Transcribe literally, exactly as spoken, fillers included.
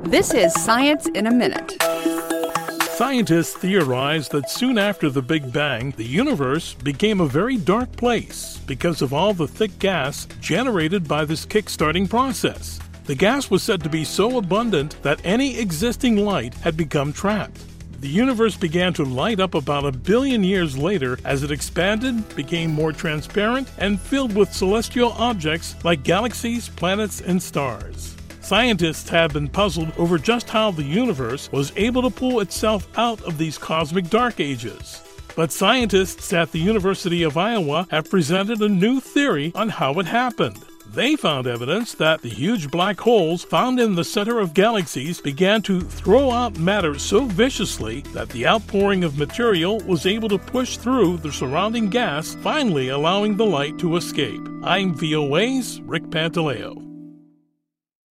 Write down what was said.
This is Science in a Minute. Scientists theorize that soon after the Big Bang, the universe became a very dark place because of all the thick gas generated by this kick-starting process. The gas was said to be so abundant that any existing light had become trapped. The universe began to light up about a billion years later as it expanded, became more transparent, and filled with celestial objects like galaxies, planets, and stars. Scientists have been puzzled over just how the universe was able to pull itself out of these cosmic dark ages. But scientists at the University of Iowa have presented a new theory on how it happened. They found evidence that the huge black holes found in the center of galaxies began to throw out matter so viciously that the outpouring of material was able to push through the surrounding gas, finally allowing the light to escape. I'm V O A's Rick Pantaleo.